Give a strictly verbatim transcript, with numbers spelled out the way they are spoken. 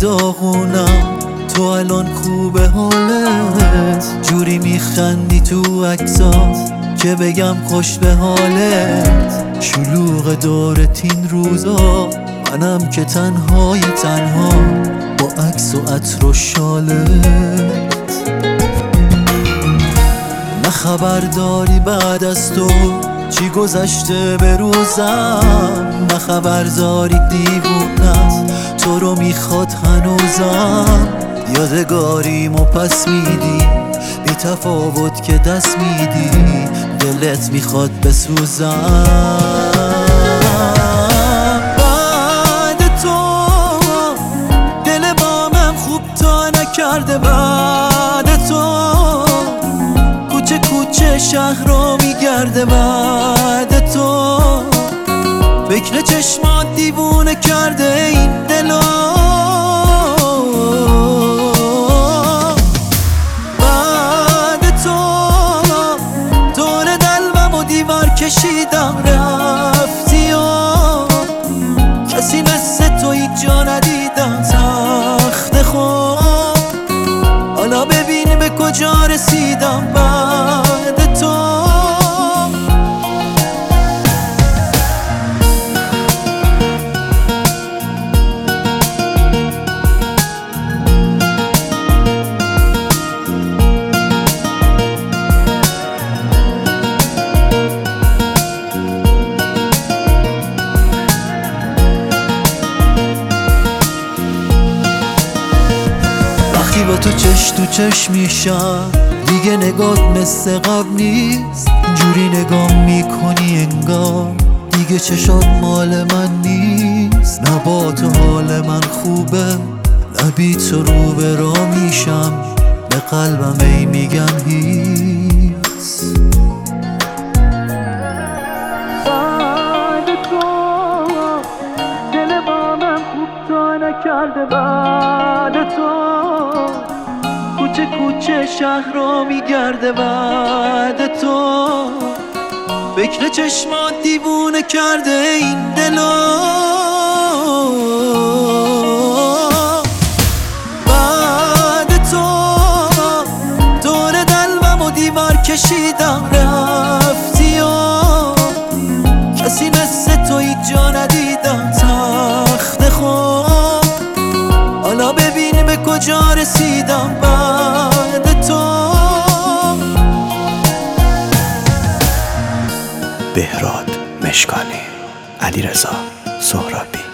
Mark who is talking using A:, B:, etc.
A: داغونم، تو الان خوبه حالت، جوری میخندی تو عکسات که بگم خوش به حالت. شلوغ دورت این روزا، منم که تنهای تنها با عکس و عطر و شالت. نه خبر داری بعد از تو چی گذشته به روزم، نه خبر داری دیوونم تو رو میخواد هنوزم. یادگاریم و پس میدی بی تفاوت که دست میدی، دلت میخواد بسوزم. بعد تو دل بامم خوب تا نکرده، بعد تو کوچه کوچه شهر رو میگرده، بعد تو فکر چشمات دیوونه کرده این دلو. بعد تو دور دلبم و دیوار کشیدم رفتی و کسی مثل تو هیچ جا ندیدم. تخت خواب حالا ببین به کجا رسیدم. بعد تو وقتی با تو چش تو چش میشم دیگه نگات مثل قبل نیست، جوری نگاه میکنی انگار دیگه چشات مال من نیست. نه با تو حال من خوبه، نه بی تو رو به راه میشم، به قلبم ای میگم هیس. بعد تو دل با من خوب تا نکرده، بعد تو کوچه کوچه شهر رو میگرده، بعد تو فکر چشمات دیوونه کرده این دلو. بعد تو دور دلبم و دیوار کشیدم رفتی و کسی مثل تو هیچ جا ندیدم. تخت خواب حالا ببین به کجا رسیدم. بعد تو
B: بهراد مشکانی، علیرضا سهرابی.